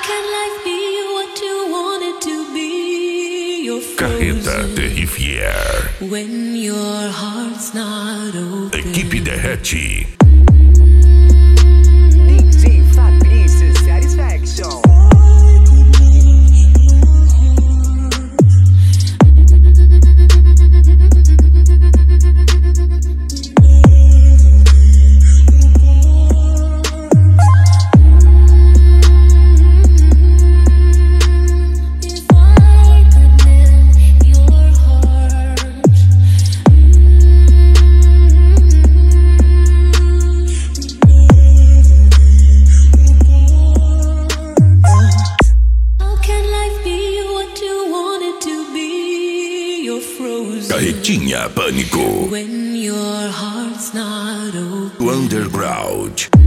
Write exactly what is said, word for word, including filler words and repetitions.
can life be what you want it to be? You're Carreta Terrifier. When your heart's not open. Equipe Derrete. D J Fabrício Satisfaction. Carretinha Pânico. When your heart's not open. Underground.